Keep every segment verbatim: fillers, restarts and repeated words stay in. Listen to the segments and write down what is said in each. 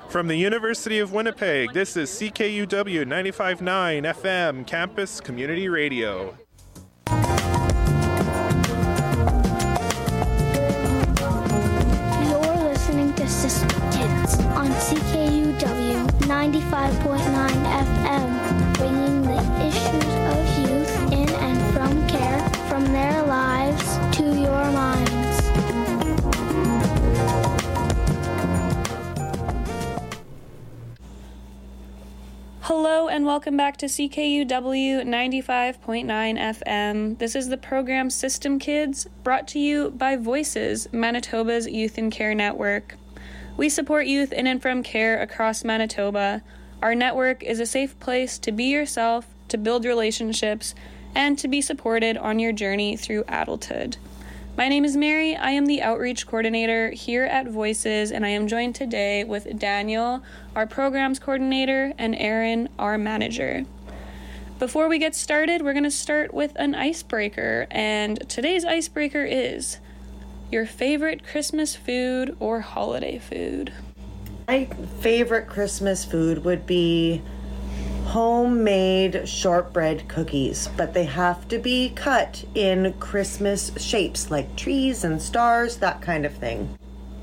From the University of Winnipeg, this is C K U W ninety-five point nine F M Campus Community Radio. You're listening to Sister Kids on C K U W ninety-five point nine F M, bringing the issues of youth in and from care, from their lives to your minds. Hello and welcome back to C K U W ninety-five point nine F M. This is the program System Kids, brought to you by Voices, Manitoba's Youth and Care Network. We support youth in and from care across Manitoba. Our network is a safe place to be yourself, to build relationships, and to be supported on your journey through adulthood. My name is Mary. I am the Outreach Coordinator here at Voices, and I am joined today with Daniel, our Programs Coordinator, and Aaron, our Manager. Before we get started, we're going to start with an icebreaker, and today's icebreaker is your favorite Christmas food or holiday food. My favorite Christmas food would be homemade shortbread cookies, but they have to be cut in Christmas shapes like trees and stars, that kind of thing.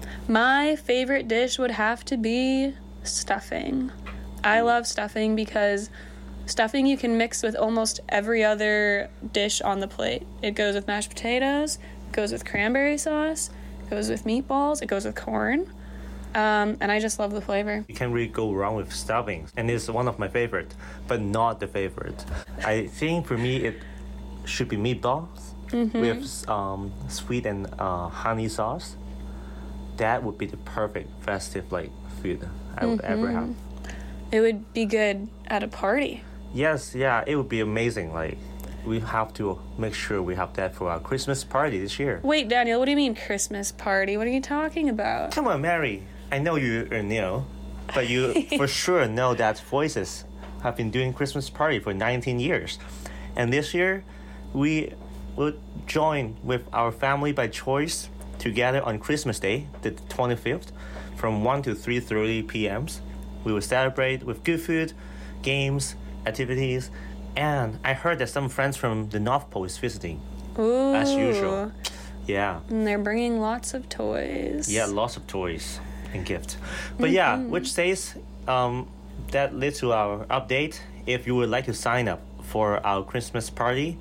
My favorite dish would have to be stuffing. I love stuffing because stuffing you can mix with almost every other dish on the plate. It goes with mashed potatoes, it goes with cranberry sauce, it goes with meatballs, it goes with corn. Um, and I just love the flavor. You can't really go wrong with stuffing, and it's one of my favorite, but not the favorite. I think for me it should be meatballs mm-hmm. with um, sweet and uh, honey sauce. That would be the perfect festive like food I would mm-hmm. ever have. It would be good at a party. Yes, yeah, it would be amazing. Like we have to make sure we have that for our Christmas party this year. Wait, Daniel, what do you mean Christmas party? What are you talking about? Come on, Mary. I know you are new, but you for sure know that Voices have been doing Christmas party for nineteen years. And this year, we will join with our family by choice together on Christmas Day, the twenty-fifth, from one to three thirty p.m. We will celebrate with good food, games, activities, and I heard that some friends from the North Pole is visiting. Ooh. As usual. Yeah. And they're bringing lots of toys. Yeah, lots of toys and gifts. But mm-hmm. yeah, which says um, that leads to our update. If you would like to sign up for our Christmas party,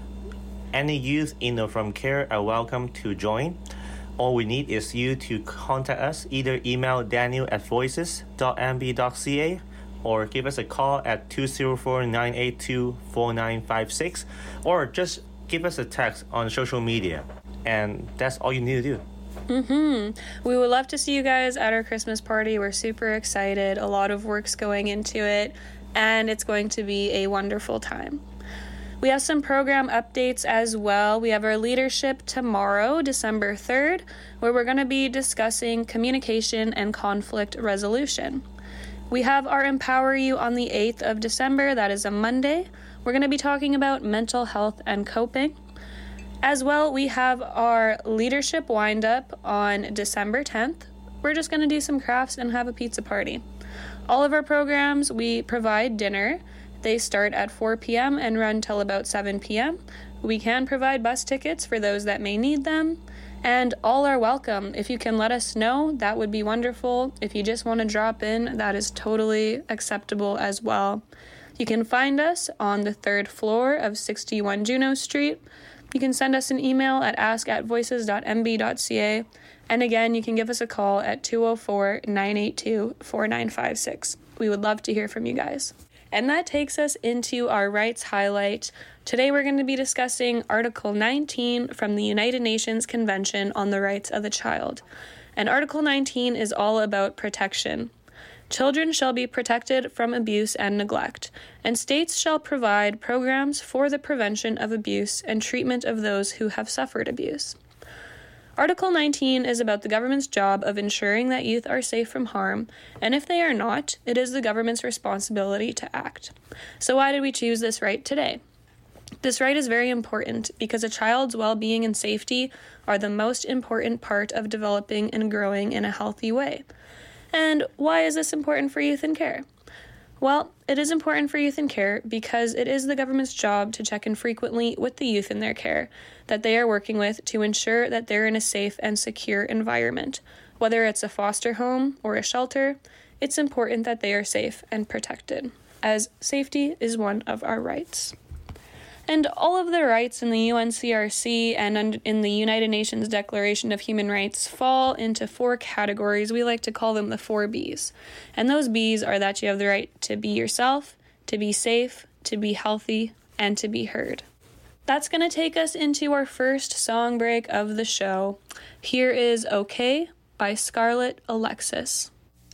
any youth in or from care are welcome to join. All we need is you to contact us. Either email daniel at voices dot m b dot c a or give us a call at two zero four, nine eight two, four nine five six, or just give us a text on social media. And that's all you need to do. Mm-hmm. We would love to see you guys at our Christmas party. We're super excited. A lot of work's going into it, and it's going to be a wonderful time. We have some program updates as well. We have our leadership tomorrow, December third, where we're going to be discussing communication and conflict resolution. We have our Empower You on the eighth of December. That is a Monday. We're going to be talking about mental health and coping. As well, we have our leadership wind-up on December tenth. We're just going to do some crafts and have a pizza party. All of our programs, we provide dinner. They start at four p.m. and run till about seven p.m. We can provide bus tickets for those that may need them. And all are welcome. If you can let us know, that would be wonderful. If you just want to drop in, that is totally acceptable as well. You can find us on the third floor of sixty-one Juno Street. You can send us an email at ask at voices dot m b dot c a. And again, you can give us a call at two oh four, nine eight two, four nine five six. We would love to hear from you guys. And that takes us into our rights highlight. Today we're going to be discussing Article nineteen from the United Nations Convention on the Rights of the Child. And Article nineteen is all about protection. Children shall be protected from abuse and neglect, and states shall provide programs for the prevention of abuse and treatment of those who have suffered abuse. Article nineteen is about the government's job of ensuring that youth are safe from harm, and if they are not, it is the government's responsibility to act. So why did we choose this right today? This right is very important because a child's well-being and safety are the most important part of developing and growing in a healthy way. And why is this important for Youth in Care? Well, it is important for Youth in Care because it is the government's job to check in frequently with the youth in their care that they are working with to ensure that they're in a safe and secure environment. Whether it's a foster home or a shelter, it's important that they are safe and protected, as safety is one of our rights. And all of the rights in the U N C R C and in the United Nations Declaration of Human Rights fall into four categories. We like to call them the four B's. And those B's are that you have the right to be yourself, to be safe, to be healthy, and to be heard. That's going to take us into our first song break of the show. Here is Okay by Scarlett Alexis.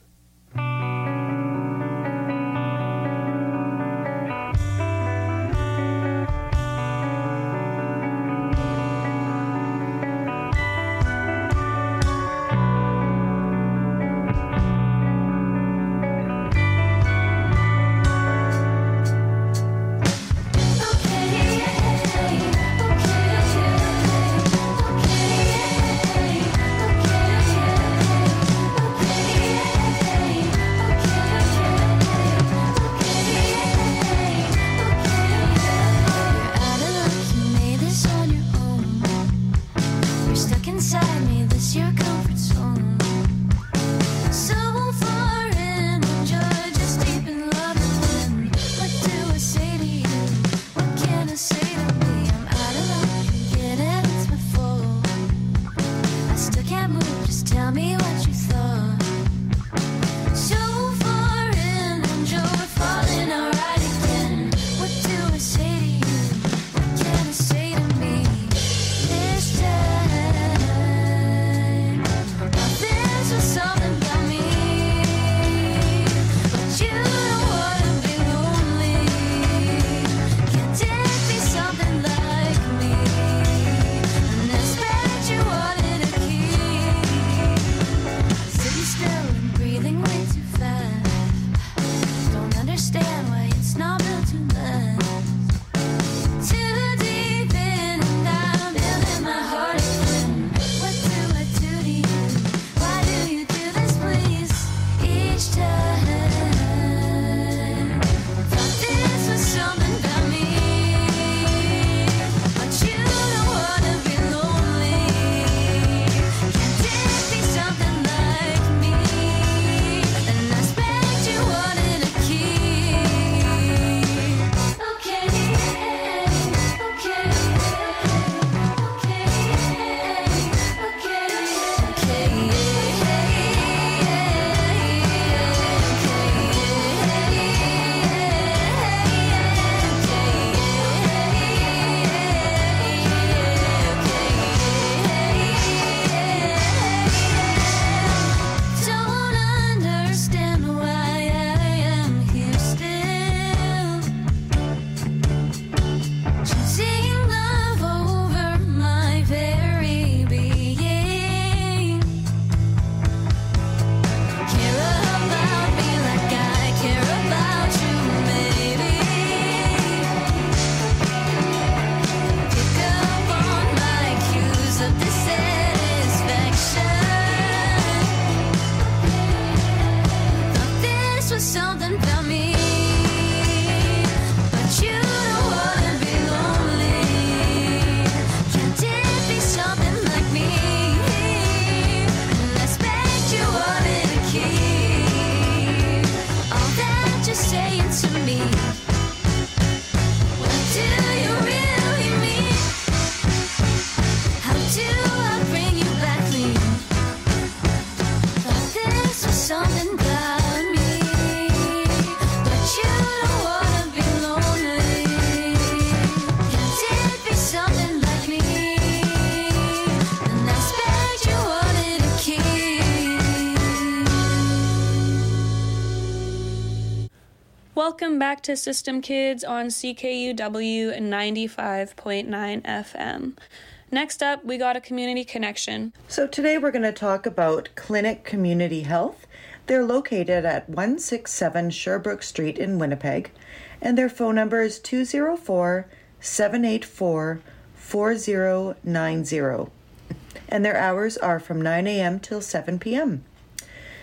Welcome back to System Kids on C K U W ninety-five point nine F M. Next up, we got a community connection. So today we're going to talk about Clinic Community Health. They're located at one sixty-seven Sherbrooke Street in Winnipeg, and their phone number is two oh four, seven eight four, four oh nine oh. And their hours are from nine a.m. till seven p.m.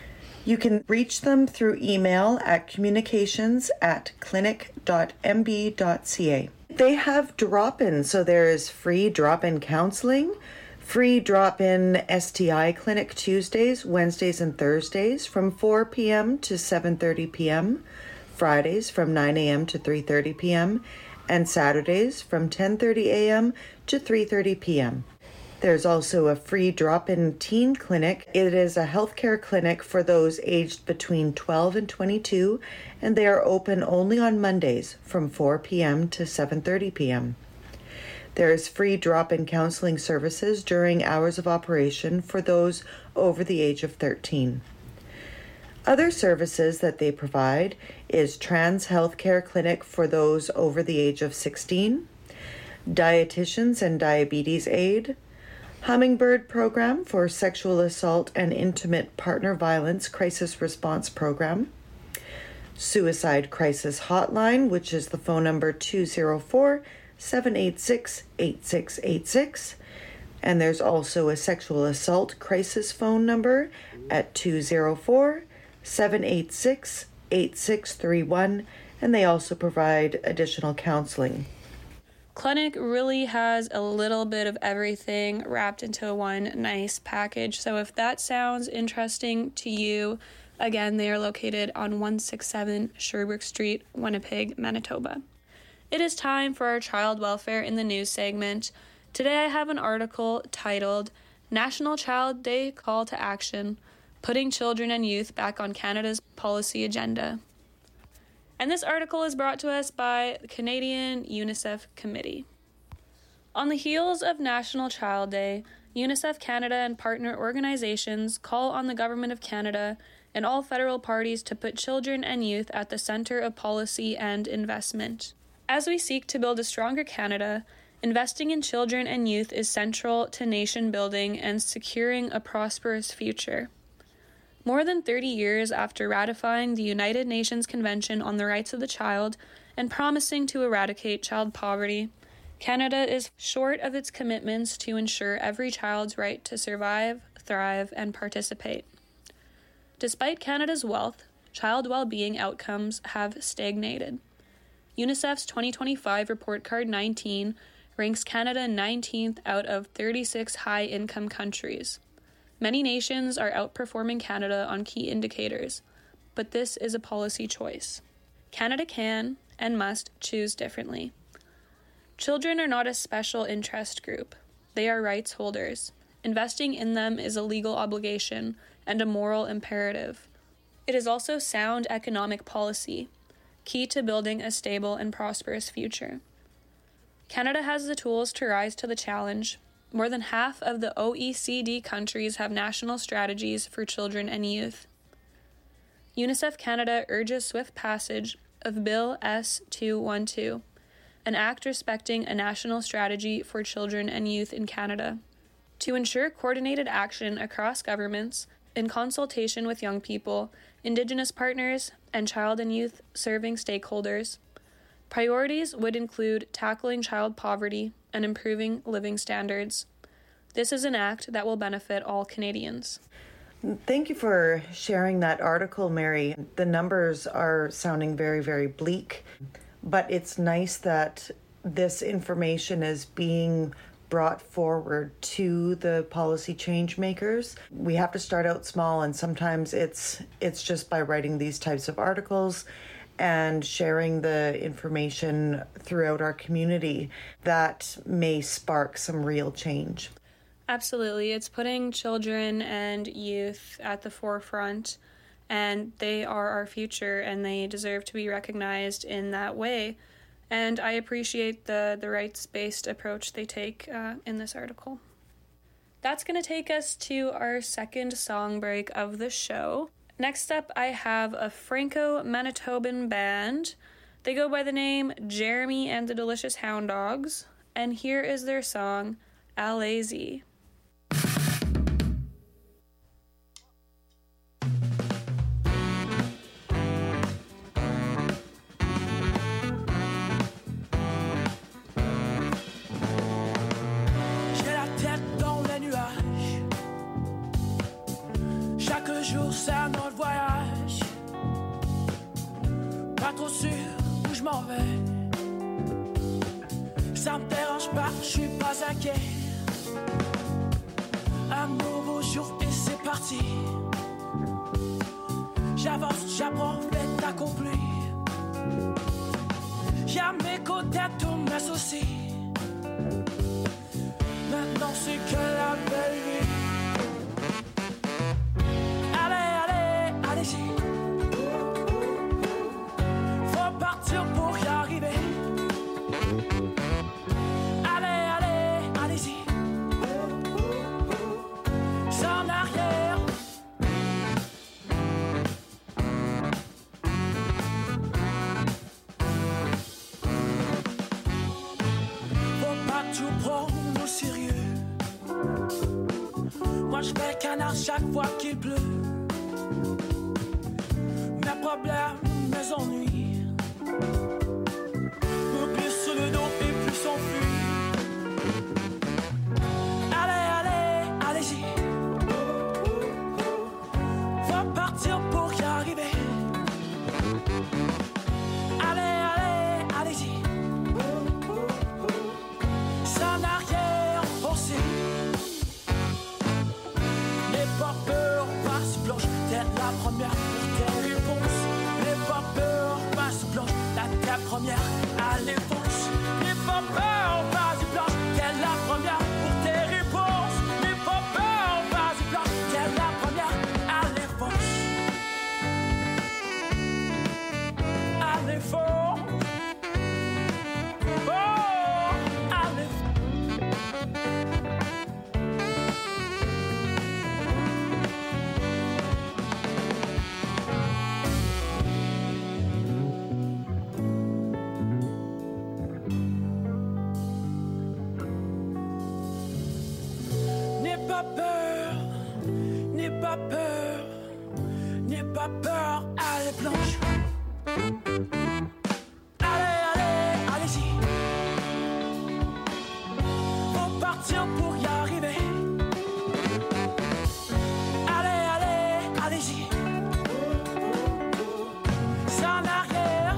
You can reach them through email at communications at clinic dot m b dot c a. They have drop-in, so there is free drop-in counseling, free drop-in S T I clinic Tuesdays, Wednesdays, and Thursdays from four p.m. to seven thirty p.m., Fridays from nine a.m. to three thirty p.m., and Saturdays from ten thirty a.m. to three thirty p.m. There's also a free drop-in teen clinic. It is a healthcare clinic for those aged between twelve and twenty-two, and they are open only on Mondays from four p.m. to seven thirty p.m. There is free drop-in counseling services during hours of operation for those over the age of thirteen. Other services that they provide is Trans Healthcare Clinic for those over the age of sixteen, Dietitians and Diabetes Aid, Hummingbird Program for Sexual Assault and Intimate Partner Violence Crisis Response Program, Suicide Crisis Hotline, which is the phone number two oh four, seven eight six, eight six eight six, and there's also a Sexual Assault Crisis phone number at two oh four, seven eight six, eight six three one, and they also provide additional counseling. Clinic really has a little bit of everything wrapped into one nice package. So if that sounds interesting to you, again, they are located on one sixty-seven Sherbrooke Street, Winnipeg, Manitoba. It is time for our child welfare in the news segment. Today I have an article titled National Child Day Call to Action, Putting Children and Youth Back on Canada's Policy Agenda. And this article is brought to us by the Canadian UNICEF Committee. On the heels of National Child Day, UNICEF Canada and partner organizations call on the Government of Canada and all federal parties to put children and youth at the center of policy and investment. As we seek to build a stronger Canada, investing in children and youth is central to nation building and securing a prosperous future. More than thirty years after ratifying the United Nations Convention on the Rights of the Child and promising to eradicate child poverty, Canada is short of its commitments to ensure every child's right to survive, thrive, and participate. Despite Canada's wealth, child well-being outcomes have stagnated. UNICEF's twenty twenty-five Report Card nineteen ranks Canada nineteenth out of thirty-six high-income countries. Many nations are outperforming Canada on key indicators, but this is a policy choice. Canada can and must choose differently. Children are not a special interest group. They are rights holders. Investing in them is a legal obligation and a moral imperative. It is also sound economic policy, key to building a stable and prosperous future. Canada has the tools to rise to the challenge. More than half of the O E C D countries have national strategies for children and youth. UNICEF Canada urges swift passage of Bill S two twelve, an act respecting a national strategy for children and youth in Canada, to ensure coordinated action across governments in consultation with young people, Indigenous partners, and child and youth serving stakeholders. Priorities would include tackling child poverty and improving living standards. This is an act that will benefit all Canadians. Thank you for sharing that article, Mary. The numbers are sounding very, very bleak, but it's nice that this information is being brought forward to the policy change makers. We have to start out small, and sometimes it's it's just by writing these types of articles and sharing the information throughout our community that may spark some real change. Absolutely. It's putting children and youth at the forefront, and they are our future, and they deserve to be recognized in that way. And I appreciate the, the rights-based approach they take uh, in this article. That's going to take us to our second song break of the show. Next up, I have a Franco-Manitoban band. They go by the name Jeremy and the Delicious Hound Dogs, and here is their song, L A Z. J'ai la tête dans les nuages. Chaque quelques jours, c'est un autre voyage. Pas trop sûr où je m'en vais. Ça me dérange pas, je suis pas inquiet. Un nouveau jour et c'est parti. J'avance, j'apprends, fait accompli. Y'a mes côtés, tous mes soucis. Maintenant c'est que la belle vie. Allez, allez, allez-y. Faut partir pour y arriver. Allez, allez, allez-y. Sans arrière. Faut pas tout prendre au sérieux. Moi je fais canard chaque fois qu'il pleut. Mes problèmes, mes ennuis me glissent sous le dos et puis s'enfuient. Allez, allez, allez-y. Faut partir pour y arriver. Allez, allez, allez-y. Sans arrière pensée. N'aie pas peur, passe blanche, t'es la première pour tes réponses. N'aie pas peur, passe blanche, t'es la première à l'enfonce. N'aie pas peur, passe blanche, t'es la première pour tes réponses. N'aie pas peur, passe blanche, t'es la première à l'enfonce. À l'enfonce. Oh, à l'enfonce. N'aie pas peur, n'aie pas peur, n'aie pas peur, allez blanche. Allez, allez, allez-y. Faut partir pour y arriver. Allez, allez, allez-y. Sans arrière.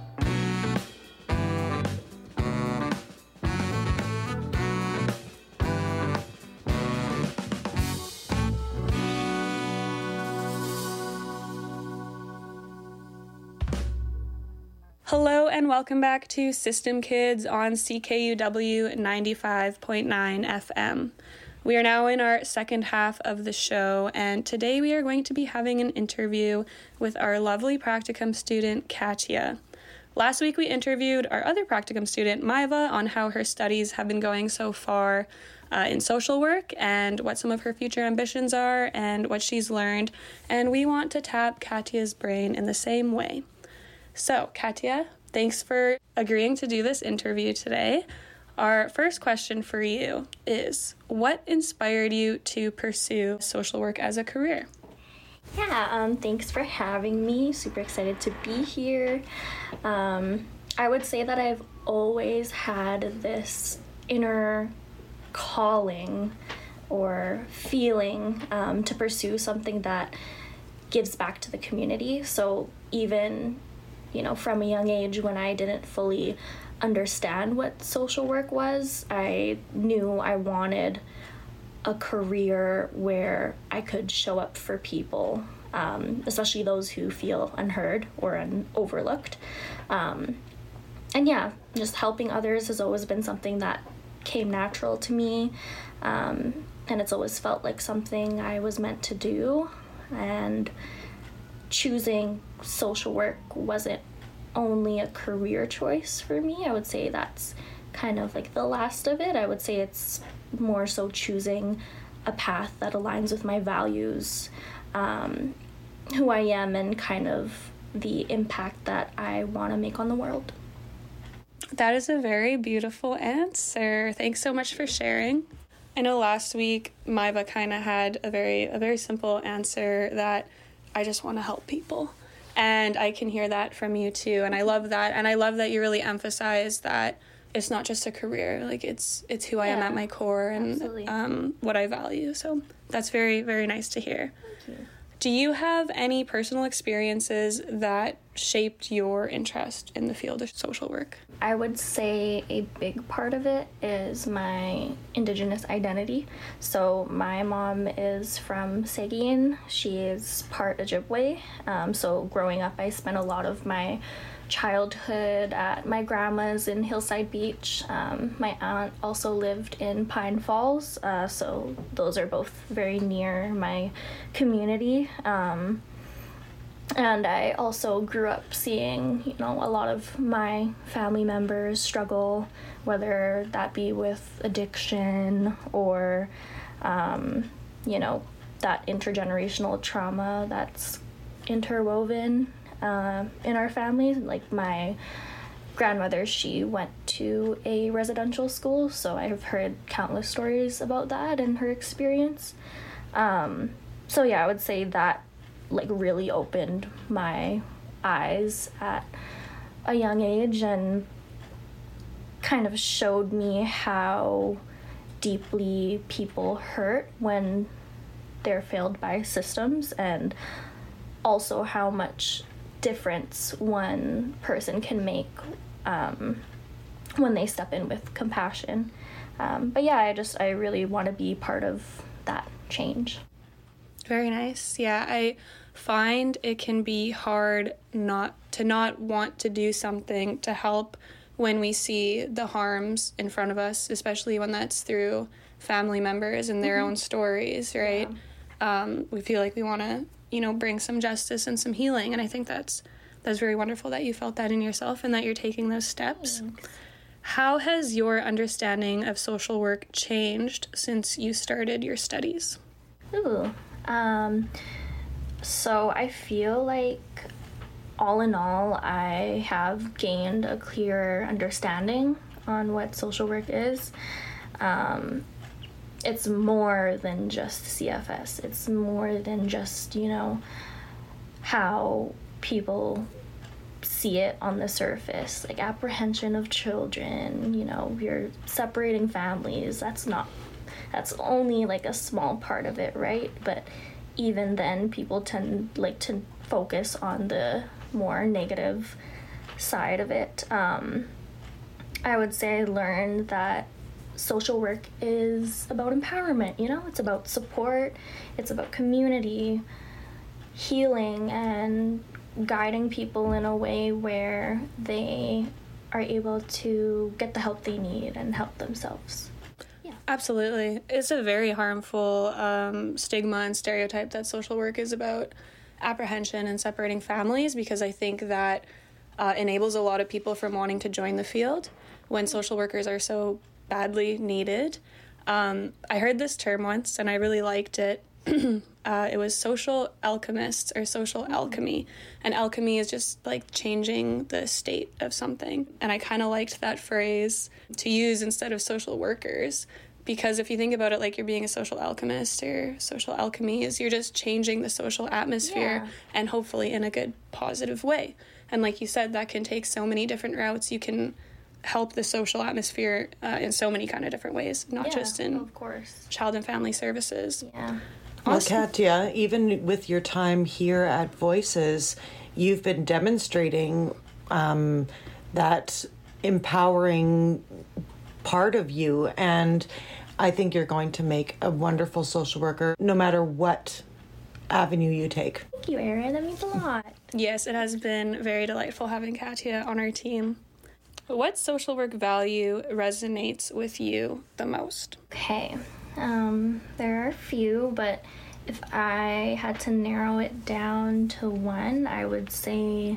Hello and welcome back to System Kids on C K U W ninety-five point nine F M. We are now in our second half of the show, and today we are going to be having an interview with our lovely practicum student, Katya. Last week we interviewed our other practicum student, Maiva, on how her studies have been going so far uh, in social work and what some of her future ambitions are and what she's learned, and we want to tap Katya's brain in the same way. So, Katya, thanks for agreeing to do this interview today. Our first question for you is, what inspired you to pursue social work as a career? Yeah, um, thanks for having me. Super excited to be here. Um, I would say that I've always had this inner calling or feeling um, to pursue something that gives back to the community. So even you know, from a young age when I didn't fully understand what social work was, I knew I wanted a career where I could show up for people, um, especially those who feel unheard or un- overlooked. Um, and yeah, just helping others has always been something that came natural to me, um, and it's always felt like something I was meant to do. And choosing social work wasn't only a career choice for me. I would say that's kind of like the last of it. I would say it's more so choosing a path that aligns with my values, um, who I am, and kind of the impact that I want to make on the world. That is a very beautiful answer. Thanks so much for sharing. I know last week Maiva kind of had a very a very simple answer that I just want to help people. And I can hear that from you too. And I love that. And I love that you really emphasize that it's not just a career. Like it's it's who I yeah, am at my core and um, what I value. So that's very, very nice to hear. Thank you. Do you have any personal experiences that shaped your interest in the field of social work? I would say a big part of it is my Indigenous identity. So my mom is from Seguin. She is part Ojibwe. Um, so growing up, I spent a lot of my childhood at my grandma's in Hillside Beach. Um, my aunt also lived in Pine Falls, uh, so those are both very near my community. Um, and I also grew up seeing, you know, a lot of my family members struggle, whether that be with addiction or, um, you know, that intergenerational trauma that's interwoven Uh, in our family. Like my grandmother, she went to a residential school, so I have heard countless stories about that and her experience. Um, so yeah, I would say that like really opened my eyes at a young age and kind of showed me how deeply people hurt when they're failed by systems, and also how much difference one person can make um, when they step in with compassion. Um, but yeah, I just, I really want to be part of that change. Very nice. Yeah, I find it can be hard not to not want to do something to help when we see the harms in front of us, especially when that's through family members and their mm-hmm. own stories, right? Yeah. Um, we feel like we want to, you know, bring some justice and some healing. And I think that's that's very wonderful that you felt that in yourself and that you're taking those steps. Thanks. How has your understanding of social work changed since you started your studies? Ooh, um, so I feel like all in all, I have gained a clearer understanding on what social work is. Um, It's more than just C F S. It's more than just, you know, how people see it on the surface, like apprehension of children, you know, you're separating families. That's not, that's only like a small part of it, right? But even then, people tend like to focus on the more negative side of it. Um, I would say I learned that social work is about empowerment, you know? It's about support, it's about community, healing, and guiding people in a way where they are able to get the help they need and help themselves. Yeah. Absolutely. It's a very harmful um, stigma and stereotype that social work is about apprehension and separating families, because I think that uh, enables a lot of people from wanting to join the field when social workers are so badly needed. Um, I heard this term once and I really liked it. uh, it was social alchemists or social mm-hmm. alchemy. And alchemy is just like changing the state of something. And I kind of liked that phrase to use instead of social workers, because if you think about it, like you're being a social alchemist or social alchemy is you're just changing the social atmosphere yeah. and hopefully in a good positive way. And like you said, that can take so many different routes. You can help the social atmosphere uh, in so many kind of different ways, not yeah, just in of course. child and family services. Yeah. Well, Awesome. Katya, even with your time here at Voices, you've been demonstrating um, that empowering part of you, and I think you're going to make a wonderful social worker no matter what avenue you take. Thank you, Erin. That means a lot. Yes, it has been very delightful having Katya on our team. What social work value resonates with you the most? Okay. Um, there are a few, but if I had to narrow it down to one, I would say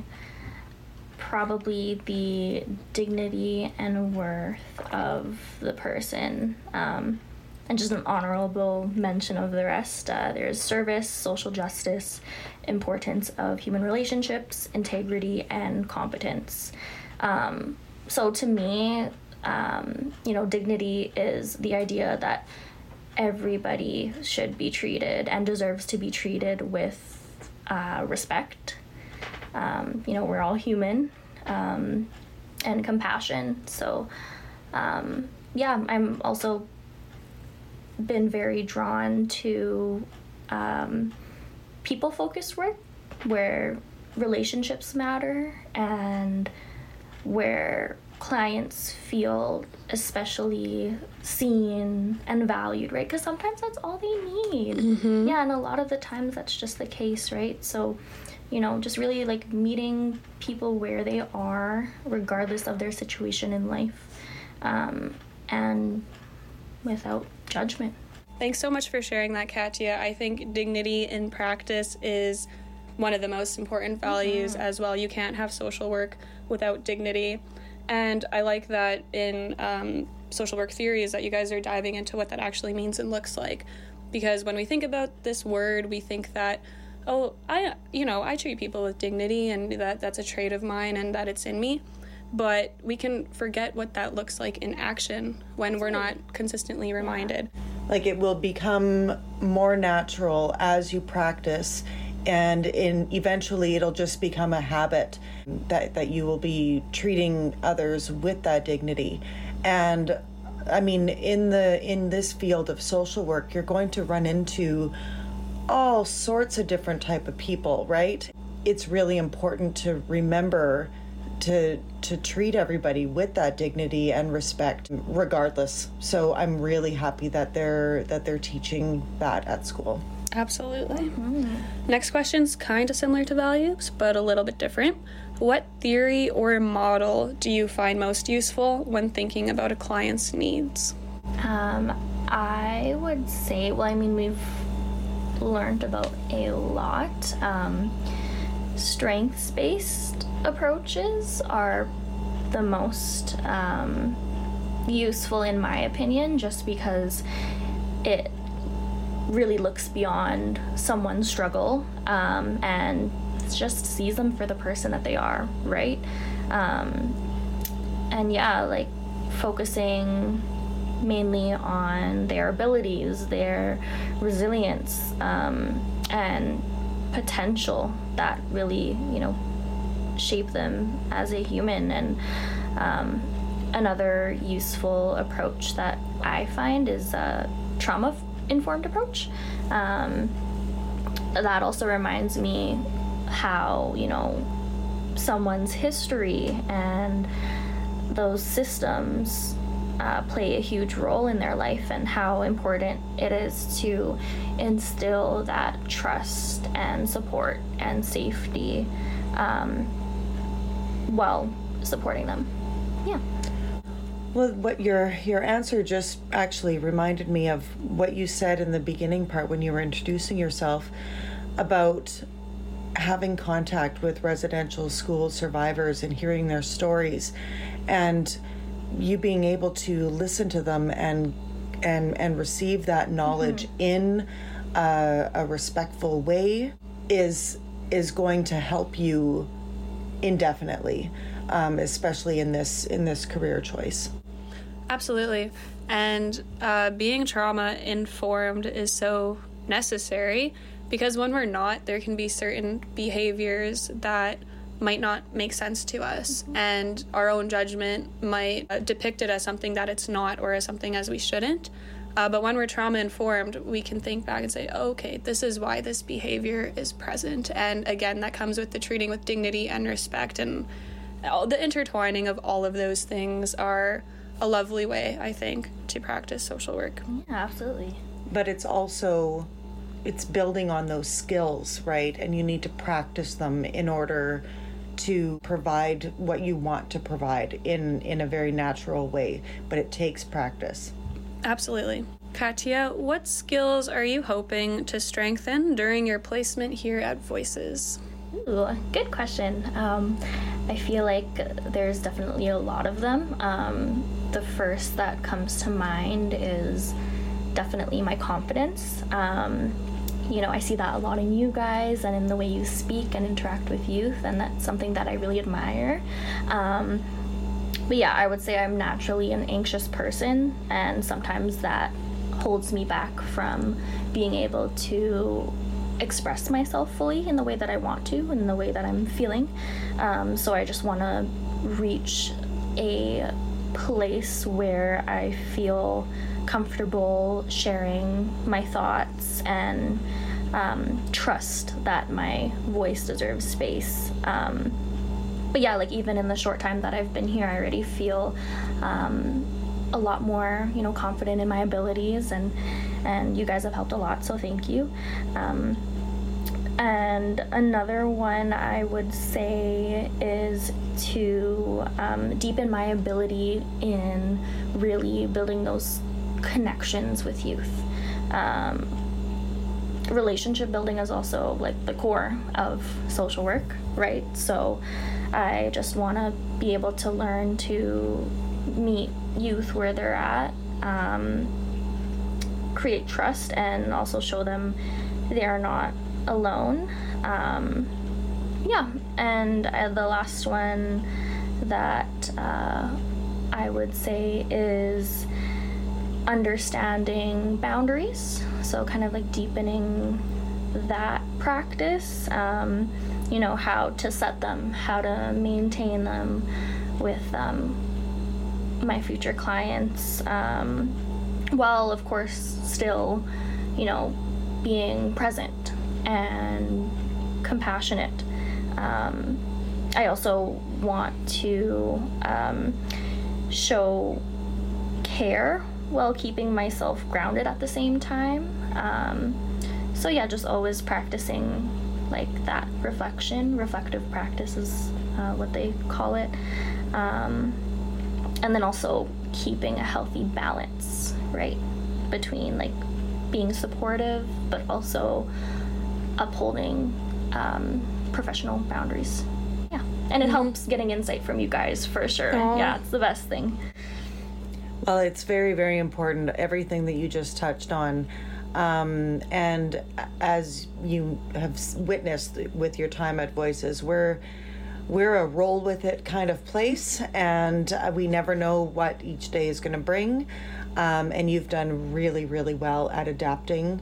probably the dignity and worth of the person. Um, and just an honorable mention of the rest. Uh, there's service, social justice, importance of human relationships, integrity, and competence. Um, so to me, um, you know, dignity is the idea that everybody should be treated and deserves to be treated with uh, respect. Um, you know, we're all human, um, and compassion. So, um, yeah, I'm also been very drawn to um, people-focused work where relationships matter and where clients feel especially seen and valued, right? Because sometimes that's all they need. Mm-hmm. Yeah, and a lot of the times that's just the case, right? So, you know, just really like meeting people where they are, regardless of their situation in life, um, and without judgment. Thanks so much for sharing that, Katya. I think dignity in practice is one of the most important values mm-hmm. as well. You can't have social work without dignity. And I like that in um, social work theories that you guys are diving into what that actually means and looks like. Because when we think about this word, we think that, oh, I, you know, I treat people with dignity and that that's a trait of mine and that it's in me. But we can forget what that looks like in action when we're not consistently reminded. Like it will become more natural as you practice, and in eventually it'll just become a habit that, that you will be treating others with that dignity. And I mean, in the in this field of social work, you're going to run into all sorts of different type of people, right? It's really important to remember to to treat everybody with that dignity and respect regardless. So I'm really happy that they're that they're teaching that at school. Absolutely. Mm-hmm. Next question's kind of similar to values, but a little bit different. What theory or model do you find most useful when thinking about a client's needs? Um, I would say, well, I mean, we've learned about a lot. Um, strengths-based approaches are the most um, useful in my opinion, just because it really looks beyond someone's struggle um, and just sees them for the person that they are, right? Um, and yeah, like focusing mainly on their abilities, their resilience, um, and potential that really, you know, shape them as a human. And um, another useful approach that I find is a trauma-informed approach. Um, that also reminds me how, you know, someone's history and those systems uh, play a huge role in their life, and how important it is to instill that trust and support and safety um, while supporting them. Yeah. Well, what your your answer just actually reminded me of what you said in the beginning part when you were introducing yourself about having contact with residential school survivors and hearing their stories, and you being able to listen to them and and and receive that knowledge mm-hmm. in a, a respectful way is is going to help you indefinitely, um, especially in this in this career choice. Absolutely. And uh, being trauma-informed is so necessary, because when we're not, there can be certain behaviors that might not make sense to us, mm-hmm. and our own judgment might uh, depict it as something that it's not, or as something as we shouldn't. Uh, but when we're trauma-informed, we can think back and say, oh, okay, this is why this behavior is present. And again, that comes with the treating with dignity and respect, and all the intertwining of all of those things are a lovely way, I think, to practice social work. Yeah, absolutely. But it's also, it's building on those skills, right? And you need to practice them in order to provide what you want to provide in, in a very natural way. But it takes practice. Absolutely. Katya, what skills are you hoping to strengthen during your placement here at Voices? Ooh, good question. Um, I feel like there's definitely a lot of them. Um, the first that comes to mind is definitely my confidence. Um, you know, I see that a lot in you guys and in the way you speak and interact with youth, and that's something that I really admire. Um, but yeah, I would say I'm naturally an anxious person, and sometimes that holds me back from being able to express myself fully in the way that I want to, in the way that I'm feeling. Um, so I just want to reach a place where I feel comfortable sharing my thoughts and um, trust that my voice deserves space. Um, but yeah, like even in the short time that I've been here, I already feel um, a lot more, you know, confident in my abilities, and and you guys have helped a lot, so thank you. Um, and another one I would say is to um, deepen my ability in really building those connections with youth. Um, relationship building is also like the core of social work, right? So I just want to be able to learn to meet youth where they're at, um, create trust, and also show them they are not alone. Um, yeah, and uh, the last one that uh, I would say is understanding boundaries, so kind of like deepening that practice, um, you know, how to set them, how to maintain them with um, my future clients, um, while of course still, you know, being present and compassionate. Um, I also want to um, show care while keeping myself grounded at the same time. Um, so yeah, just always practicing like that reflection. Reflective practice is uh, what they call it. Um, and then also keeping a healthy balance, right, between like being supportive but also upholding um, professional boundaries. Yeah, and it mm-hmm. helps getting insight from you guys for sure. Aww. Yeah, it's the best thing. Well, it's very, very important, everything that you just touched on. Um, and as you have witnessed with your time at Voices, we're we're a roll with it kind of place, and uh, we never know what each day is going to bring. Um, and you've done really, really well at adapting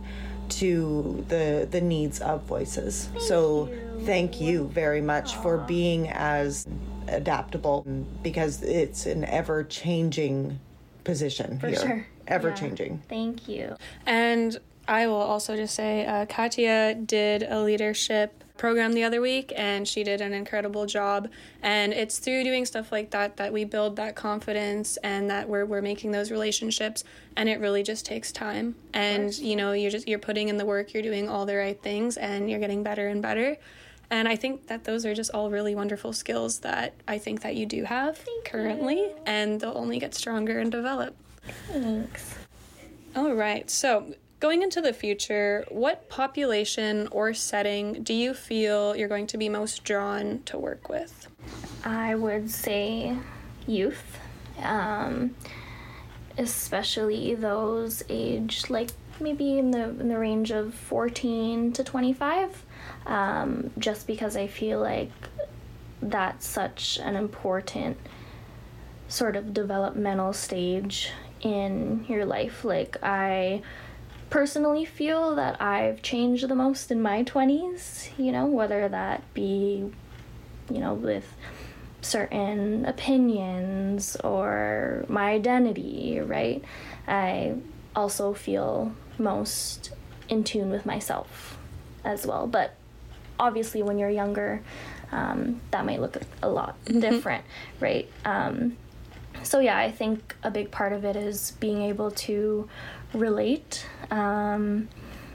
to the the needs of Voices. Thank so you. Thank you very much Aww. For being as adaptable, because it's an ever-changing position For here. Sure. Ever-changing. Yeah. Thank you. And I will also just say uh, Katya did a leadership program the other week, and she did an incredible job. And it's through doing stuff like that that we build that confidence, and that we're we're making those relationships. And it really just takes time. And you know, you're just you're putting in the work, you're doing all the right things, and you're getting better and better. And I think that those are just all really wonderful skills that I think that you do have Thank currently, you. and they'll only get stronger and develop. Thanks. All right. So going into the future, what population or setting do you feel you're going to be most drawn to work with? I would say youth, um, especially those aged like maybe in the in the range of fourteen to twenty-five, um, just because I feel like that's such an important sort of developmental stage in your life. Like, I personally feel that I've changed the most in my twenties, you know, whether that be, you know, with certain opinions or my identity, right? I also feel most in tune with myself as well. But obviously when you're younger, um, that might look a lot mm-hmm. different, right? Um, so yeah, I think a big part of it is being able to relate um,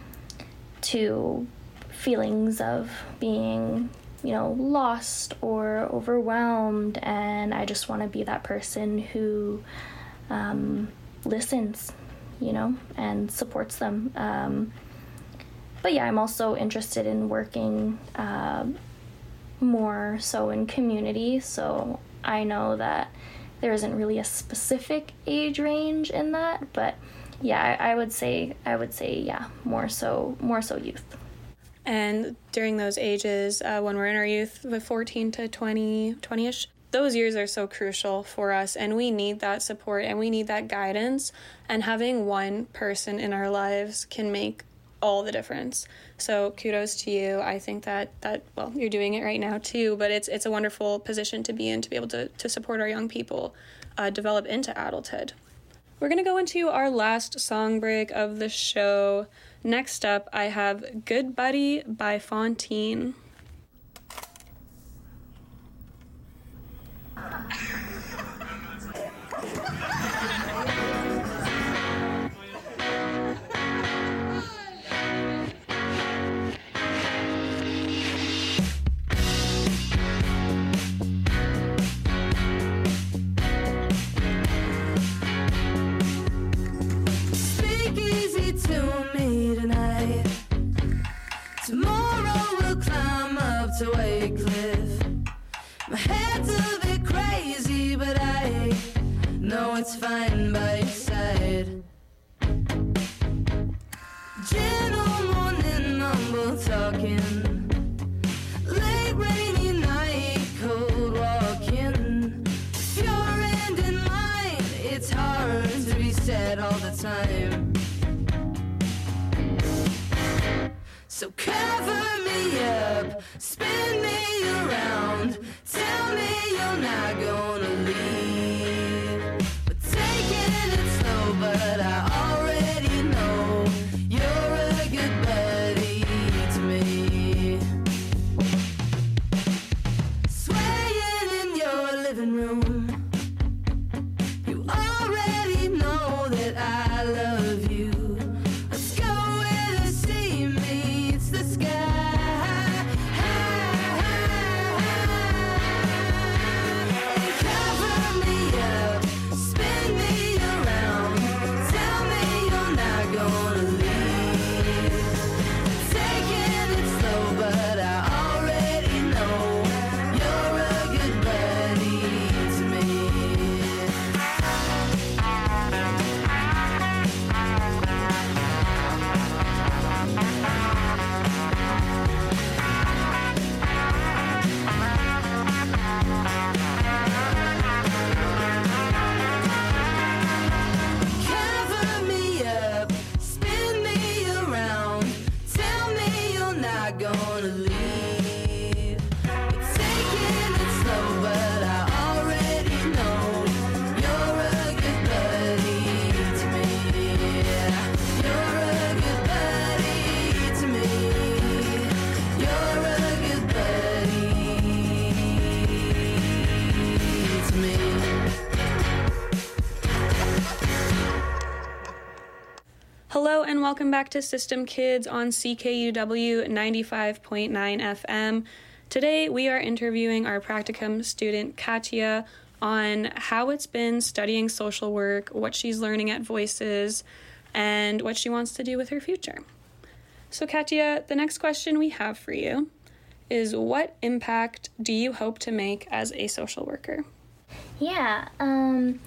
to feelings of being, you know, lost or overwhelmed, and I just want to be that person who um, listens, you know, and supports them. Um, but yeah, I'm also interested in working uh, more so in community, so I know that there isn't really a specific age range in that, but yeah, I, I would say, I would say, yeah, more so, more so youth. And during those ages, uh, when we're in our youth, the fourteen to twenty, twenty-ish, those years are so crucial for us, and we need that support and we need that guidance, and having one person in our lives can make all the difference. So kudos to you. I think that, that well, you're doing it right now too, but it's it's a wonderful position to be in, to be able to, to support our young people uh, develop into adulthood. We're going to go into our last song break of the show. Next up, I have Good Buddy by Fontaine. To a cliff. My head's a bit crazy, but I know it's fine by your side. Gentle morning, mumble talking. Late rainy night, cold walking. If your end in mine, it's hard to be said all the time. So cover me up, spin me around, tell me you're not gonna leave. But taking it slow, but I already know you're a good buddy to me. Swaying in your living room, you already know that I love you. Let's go where the sea meets the sky. Hello and welcome back to System Kids on C K U W ninety-five point nine F M. Today we are interviewing our practicum student Katya on how it's been studying social work, what she's learning at Voices, and what she wants to do with her future. So Katya, the next question we have for you is, what impact do you hope to make as a social worker? Yeah, um,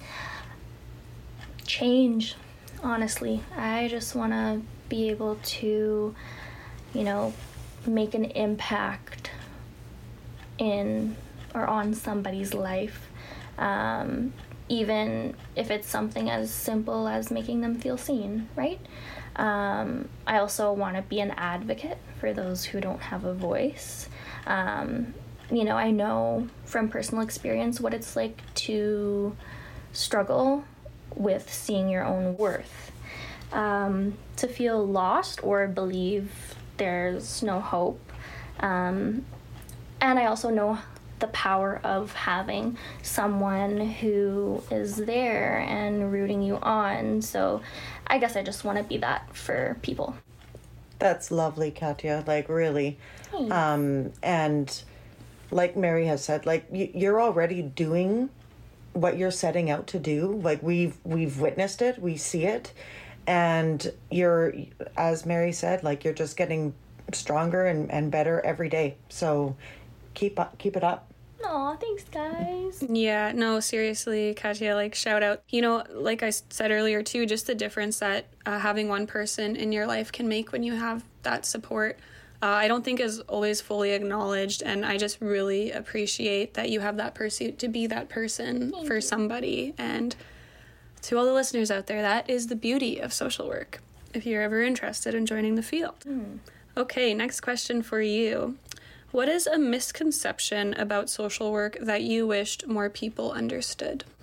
change. Honestly, I just want to be able to, you know, make an impact in or on somebody's life, um, even if it's something as simple as making them feel seen, right? Um, I also want to be an advocate for those who don't have a voice. Um, you know, I know from personal experience what it's like to struggle with seeing your own worth, um, to feel lost or believe there's no hope. Um, and I also know the power of having someone who is there and rooting you on. So I guess I just want to be that for people. That's lovely, Katya, like really. Thanks. Um, and like Mary has said, like y- you're already doing what you're setting out to do. Like we've we've witnessed it, we see it, and you're, as Mary said, like you're just getting stronger and, and better every day. So keep up, keep it up. Aw, thanks, guys. Yeah, no, seriously, Katya, like, shout out. You know, like I said earlier, too, just the difference that uh, having one person in your life can make when you have that support, uh, I don't think is always fully acknowledged, and I just really appreciate that you have that pursuit to be that person Thank for you. somebody. And to all the listeners out there, that is the beauty of social work, if you're ever interested in joining the field. Mm. Okay, next question for you. What is a misconception about social work that you wished more people understood?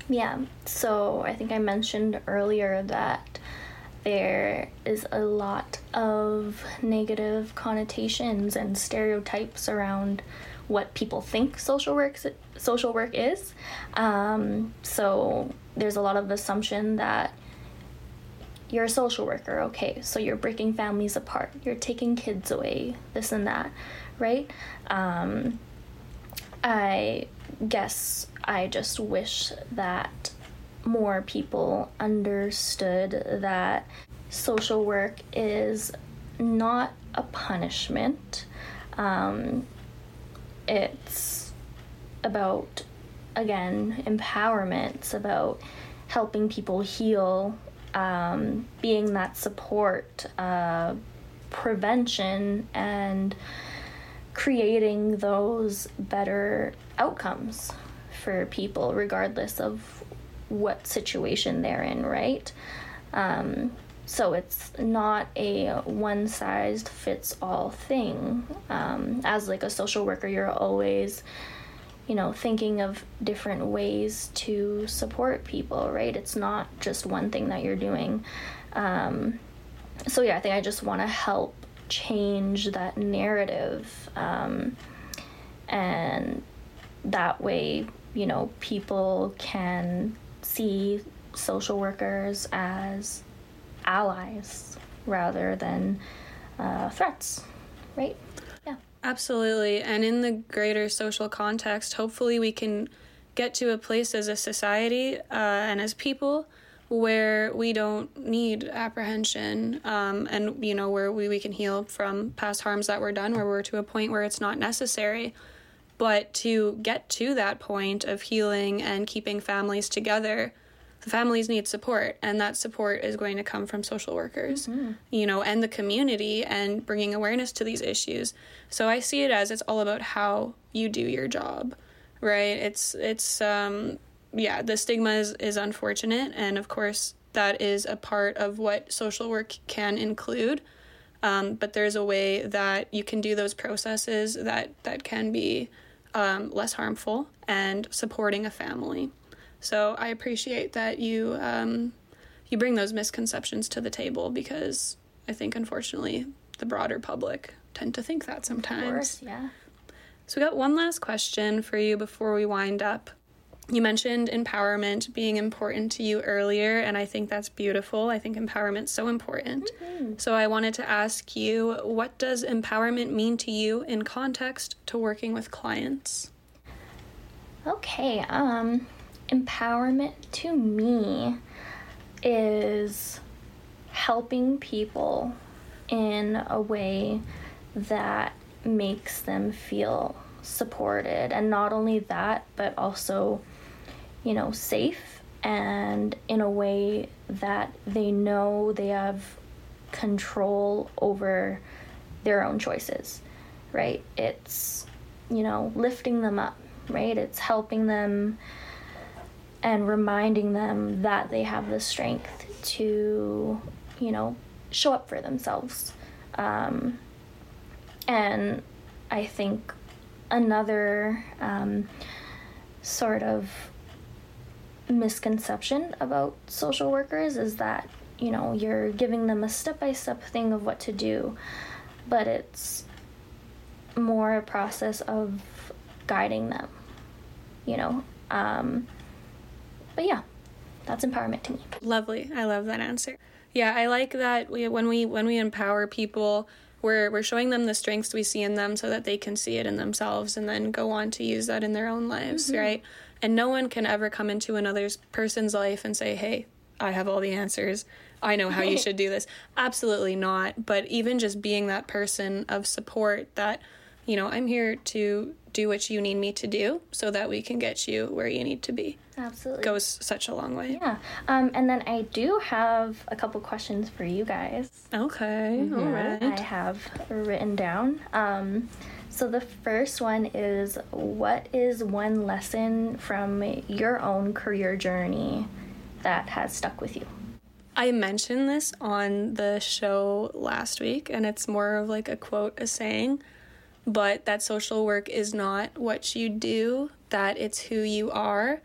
Yeah, so I think I mentioned earlier that there is a lot of negative connotations and stereotypes around what people think social work social work is. Um, so there's a lot of assumption that you're a social worker, okay, so you're breaking families apart, you're taking kids away, this and that, right? Um, I guess I just wish that more people understood that social work is not a punishment. Um, it's about, again, empowerment. It's about helping people heal, um, being that support, uh, prevention, and creating those better outcomes for people, regardless of what situation they're in, right? Um, so it's not a one-size-fits-all thing. Um, as like a social worker, you're always, you know, thinking of different ways to support people, right? It's not just one thing that you're doing. Um, so yeah, I think I just want to help change that narrative, um, and that way, you know, people can see social workers as allies rather than uh, threats, right? Yeah. Absolutely. And in the greater social context, hopefully we can get to a place as a society uh, and as people where we don't need apprehension, um, and, you know, where we, we can heal from past harms that were done, where we're to a point where it's not necessary. But to get to that point of healing and keeping families together, the families need support, and that support is going to come from social workers, mm-hmm. you know, and the community, and bringing awareness to these issues. So I see it as it's all about how you do your job, right? It's, it's, um, yeah, the stigma is, is unfortunate, and of course that is a part of what social work can include. Um, but there's a way that you can do those processes that, that can be um, less harmful and supporting a family. So I appreciate that you um, you bring those misconceptions to the table, because I think, unfortunately, the broader public tend to think that sometimes. Of course, yeah. So we got one last question for you before we wind up. You mentioned empowerment being important to you earlier, and I think that's beautiful. I think empowerment's so important. Mm-hmm. So I wanted to ask you, what does empowerment mean to you in context to working with clients? Okay, um, empowerment to me is helping people in a way that makes them feel supported, and not only that, but also, you know, safe, and in a way that they know they have control over their own choices, right? It's, you know, lifting them up, right? It's helping them and reminding them that they have the strength to, you know, show up for themselves. Um, and I think another um, sort of misconception about social workers is that, you know, you're giving them a step-by-step thing of what to do, but it's more a process of guiding them, you know. Um, but yeah, that's empowerment to me. Lovely. I love that answer. Yeah, I like that we when we when we empower people, we're we're showing them the strengths we see in them so that they can see it in themselves and then go on to use that in their own lives, mm-hmm. right? And no one can ever come into another person's life and say, hey, I have all the answers. I know how you should do this. Absolutely not. But even just being that person of support that, you know, I'm here to do what you need me to do so that we can get you where you need to be. Absolutely. Goes such a long way. Yeah. Um, and then I do have a couple questions for you guys. Okay. Mm-hmm. All right. I have written down. Um, so the first one is, what is one lesson from your own career journey that has stuck with you? I mentioned this on the show last week, and it's more of like a quote, a saying, but that social work is not what you do, that it's who you are.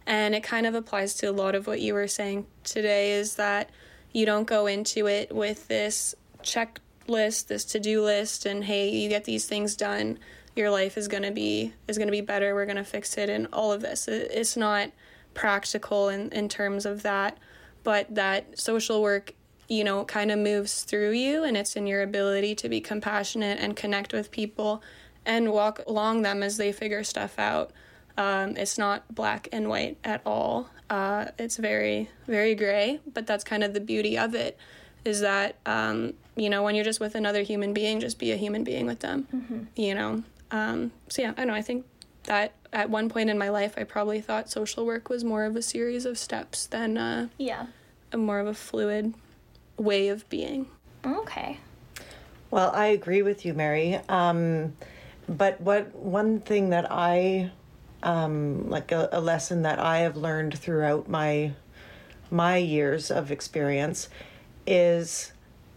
And it kind of applies to a lot of what you were saying today, is that you don't go into it with this checklist, this to-do list, and hey, you get these things done, your life is going to be is going to be better, we're going to fix it, and all of this. It's not practical in, in terms of that, but that social work, you know, kind of moves through you, and it's in your ability to be compassionate and connect with people and walk along them as they figure stuff out. Um, it's not black and white at all. Uh, it's very, very gray, but that's kind of the beauty of it, is that, um, you know, when you're just with another human being, just be a human being with them, mm-hmm. you know. Um, so, yeah, I don't know, I think that at one point in my life, I probably thought social work was more of a series of steps than uh, yeah. a more of a fluid way of being. Okay. Well, I agree with you, Mary. Um, but what one thing that I... Um, like a, a lesson that I have learned throughout my my years of experience is,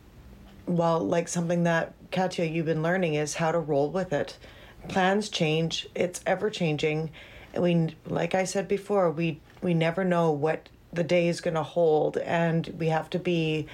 well, like something that, Katya, you've been learning, is how to roll with it. Plans change. It's ever changing. And we, like I said before, we, we never know what the day is going to hold, and we have to be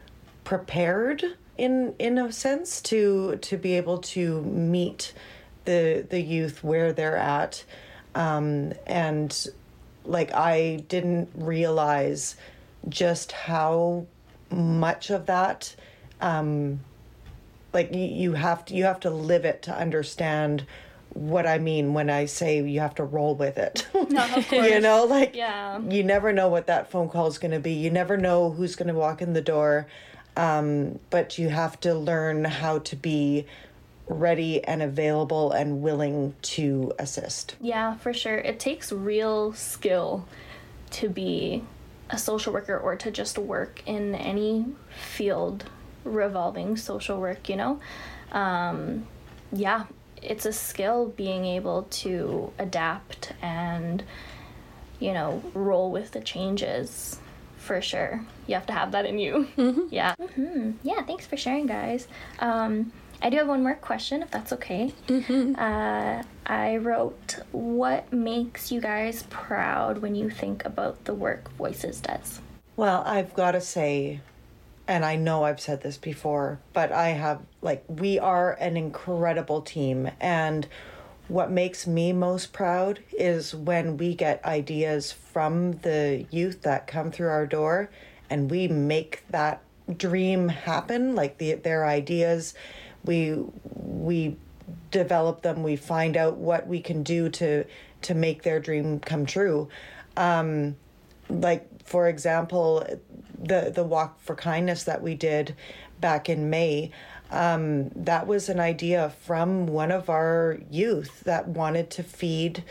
prepared in in a sense to to be able to meet the the youth where they're at. Um, and like, I didn't realize just how much of that, um, like you, you have to, you have to live it to understand what I mean when I say you have to roll with it. No, of course. You know, like, yeah. you never know what that phone call is going to be. You never know who's going to walk in the door. Um, but you have to learn how to be ready and available and willing to assist. Yeah, for sure. It takes real skill to be a social worker or to just work in any field revolving social work, you know? Um, yeah, it's a skill being able to adapt and, you know, roll with the changes. For sure. You have to have that in you. Mm-hmm. Yeah. Mm-hmm. Yeah, thanks for sharing, guys. Um, I do have one more question, if that's okay. Mm-hmm. Uh, I wrote, what makes you guys proud when you think about the work Voices does? Well, I've got to say, and I know I've said this before, but I have, like, we are an incredible team. And what makes me most proud is when we get ideas from the youth that come through our door and we make that dream happen, like the, their ideas. We we develop them. We find out what we can do to to make their dream come true. Um, like, for example, the the Walk for Kindness that we did back in May. Um, that was an idea from one of our youth that wanted to feed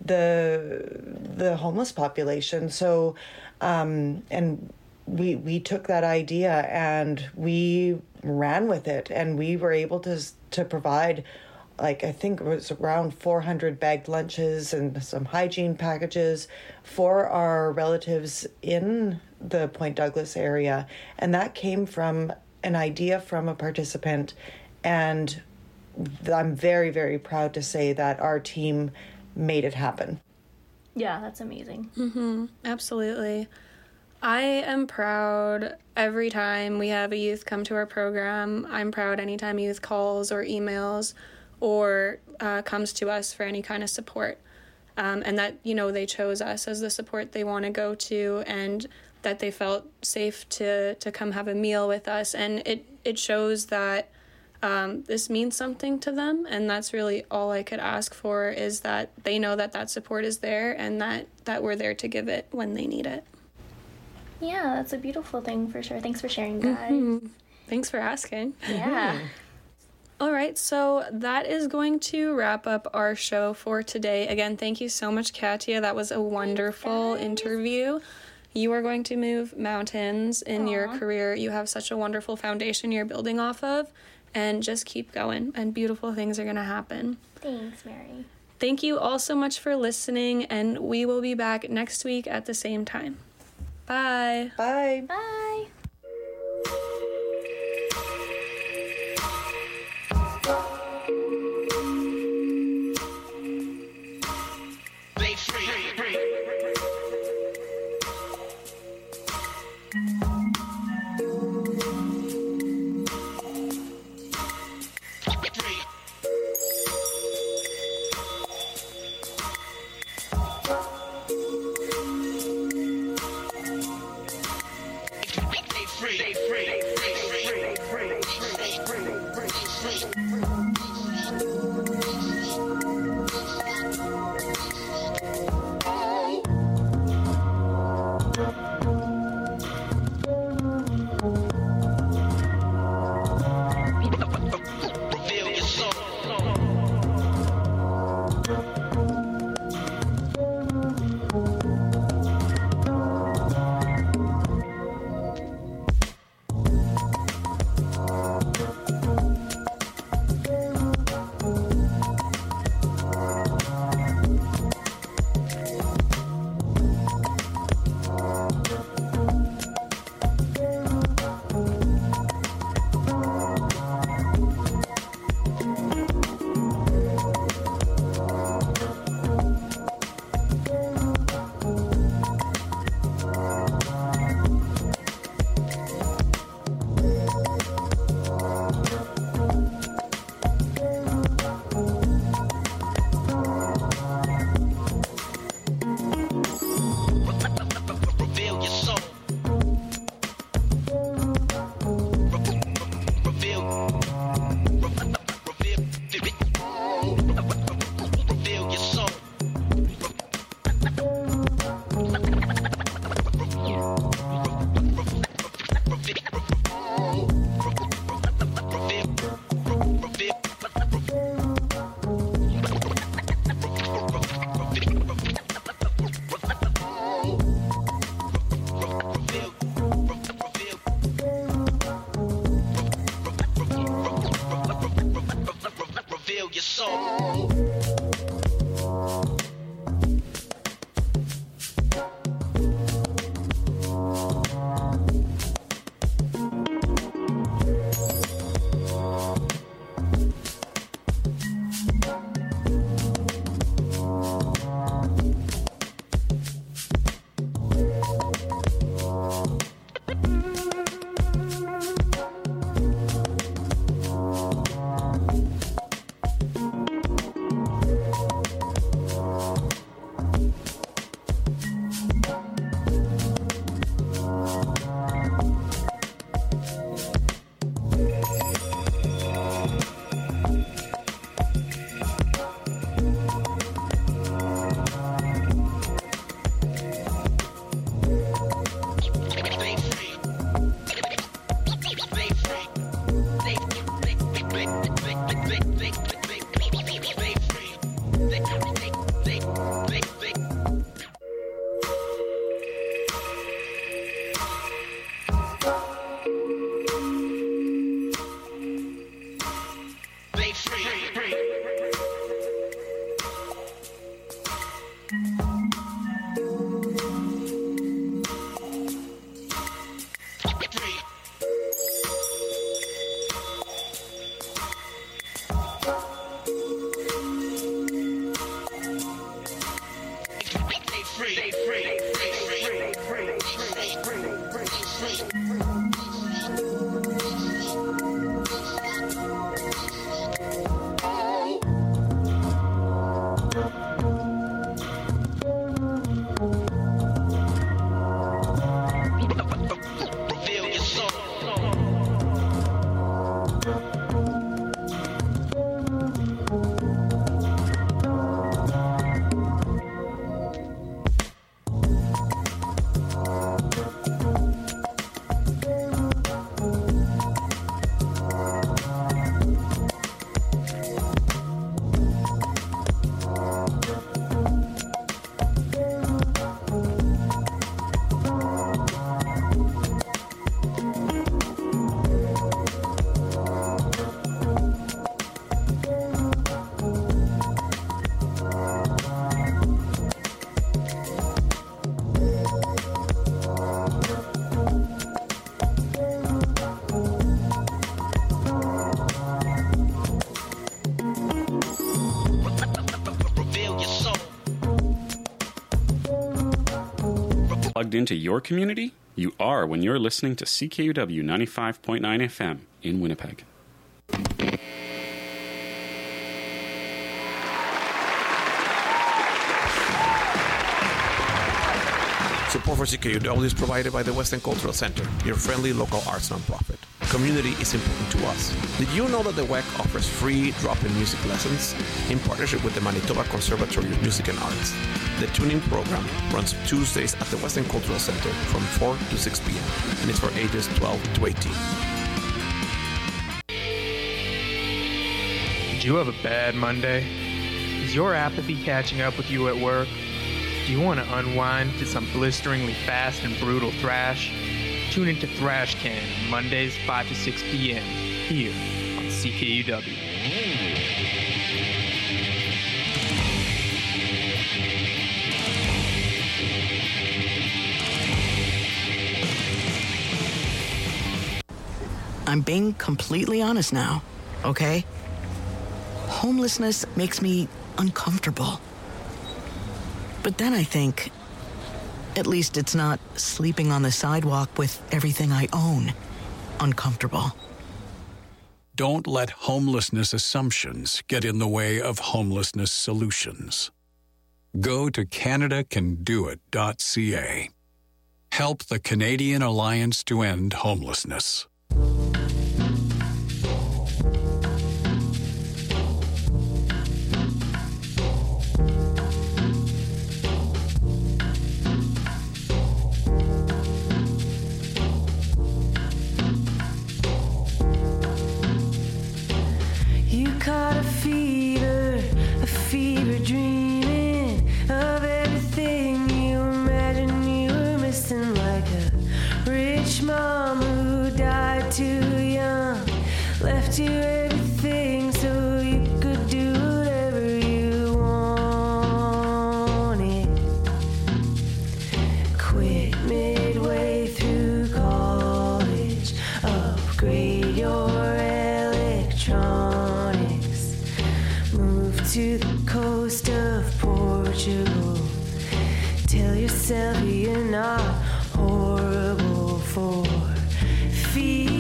the the homeless population. So, um, and we we took that idea and we ran with it, and we were able to to provide, like, I think it was around four hundred bagged lunches and some hygiene packages for our relatives in the Point Douglas area. And that came from an idea from a participant. And I'm very, very proud to say that our team made it happen. Yeah, that's amazing. Mm-hmm. Absolutely. I am proud every time we have a youth come to our program. I'm proud anytime a youth calls or emails or uh, comes to us for any kind of support. Um, and that, you know, they chose us as the support they want to go to, and that they felt safe to, to come have a meal with us. And it, it shows that um, this means something to them. And that's really all I could ask for, is that they know that that support is there and that, that we're there to give it when they need it. Yeah, that's a beautiful thing for sure. Thanks for sharing, guys. Mm-hmm. Thanks for asking. Yeah. All right, so that is going to wrap up our show for today. Again, thank you so much, Katya. That was a wonderful interview. You are going to move mountains in Aww. your career. You have such a wonderful foundation you're building off of, and just keep going, and beautiful things are going to happen. Thanks, Mary. Thank you all so much for listening, and we will be back next week at the same time. Bye. Bye. Bye. Free, free, free. Plugged into your community? You are when you're listening to C K U W ninety-five point nine F M in Winnipeg. Support for C K U W is provided by the Western Cultural Center, your friendly local arts nonprofit. Community is important to us. Did you know that the W E C offers free drop-in music lessons in partnership with the Manitoba Conservatory of Music and Arts? The tuning program runs Tuesdays at the Western Cultural Center from four to six p.m. and it's for ages twelve to eighteen. Did you have a bad Monday? Is your apathy catching up with you at work? Do you want to unwind to some blisteringly fast and brutal thrash? Tune into Thrash Can Mondays five to six p.m. here on C K U W. I'm being completely honest now, okay? Homelessness makes me uncomfortable. But then I think, at least it's not sleeping on the sidewalk with everything I own uncomfortable. Don't let homelessness assumptions get in the way of homelessness solutions. Go to Canada Can Do It dot c a. Help the Canadian Alliance to End Homelessness. Caught a fever, a fever dreaming of everything you imagine you were missing, like a rich mom who died too Move to the coast of Portugal. Tell yourself you're not horrible for feeling